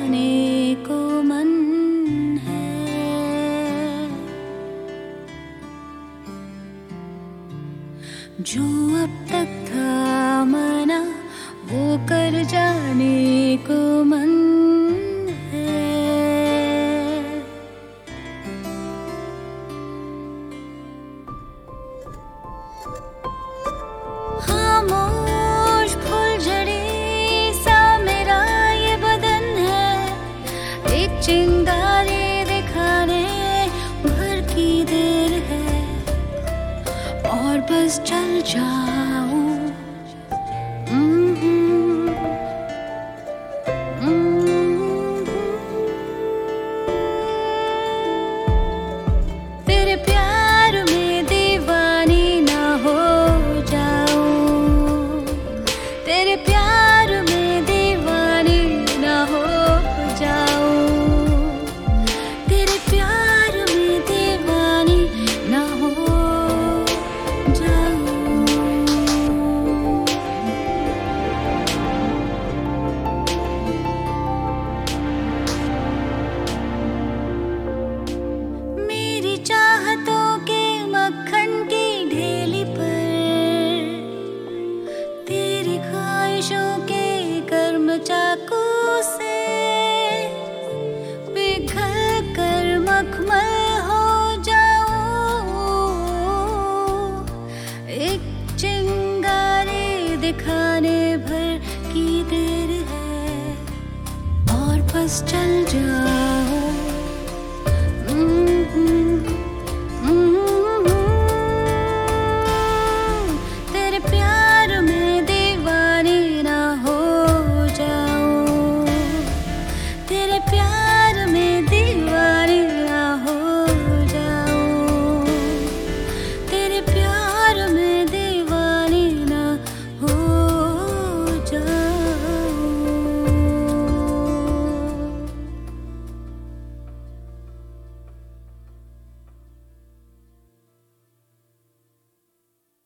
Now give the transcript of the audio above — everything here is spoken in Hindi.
जाने को मन है। जो अब तक था मना वो कर जाने को मन है। खामोश फुलझड़ी सा मेरा ये बदन है, एक चिंगारी दिखाने भर की देर है, और बस चल जाऊं। तेरे प्यार में दीवानी ना हो जाऊं, तेरे प्यार में दीवानी ना हो जाऊं, तेरे प्यार में दीवानी ना हो जाऊं। मेरी चाहतों के मक्खन की ढेली पर तेरी ख्वाहिशों के कर्म चाकू से पिघल कर मखमल हो जाऊं। एक चिंगारी दिखाने भर की देर है, और बस चल जाऊं।